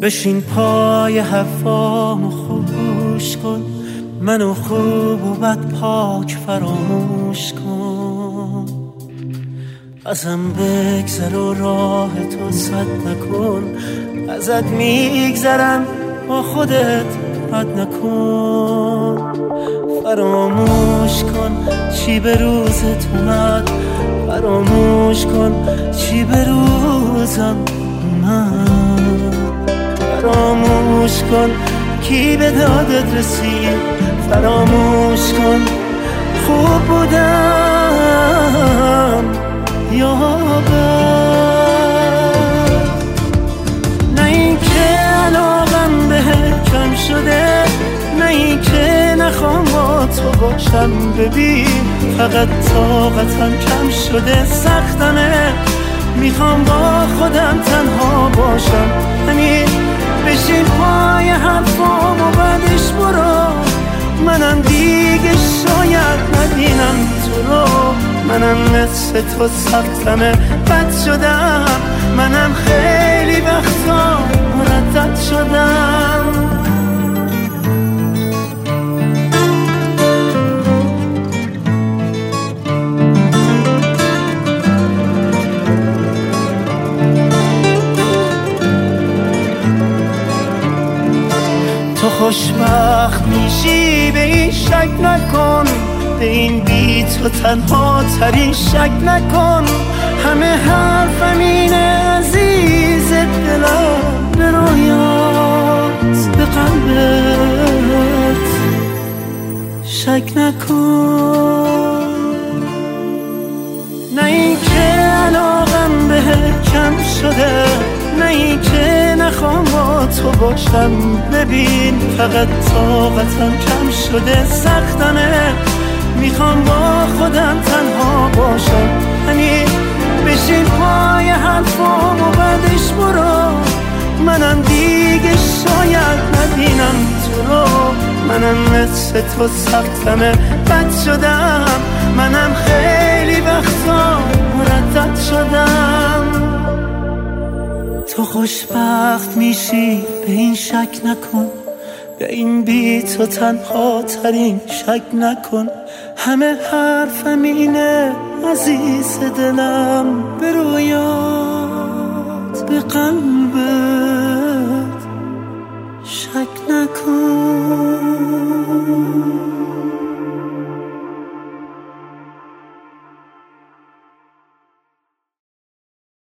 بشین پای حرفامو خوش کن، منو خوب و بد پاک فراموش کن. ازم بگذر و راه تو سد نکن، ازت میگذرم با خودت بد نکن. فراموش کن چی به روزت اومد، فراموش کن چی به روزم اومد. فراموش کن کی به دادت رسید، فراموش کن خوب بودم یا بد. نه این که علاقم بهت کم شده، نه این که نخوام با تو باشم. ببین فقط طاقتم کم شده، سختمه میخوام با خودم تنها باشم. همین بشین پای حرفام و بعدش برو، منم دیگه شاید نبینم تو رو. منم مثل تو سختمه بد شدم، منم خیلی وقتا مردد شدم. تو خوشبخت میشی به این شک نکن، به این بی تو تنها ترین شک نکن. همه حرفم اینه عزیز دلم، به رویات به قلبت شک نکن. نه این که علاقم بهت کم شده، نه این که نخوام با تو باشم. ببین فقط طاقتم کم شده، سختمه میخوام با خودم تنها باشم. همین بشین پای حرفام و بعدش برو، منم دیگه شاید نبینم تو رو. منم مثل تو سختمه بد شدم، منم خیلی وقتا مردد شدم. تو خوشبخت میشی به این شک نکن، به این بی تو تنها ترین شک نکن. همه حرفم اینه عزیز دلم، به رویا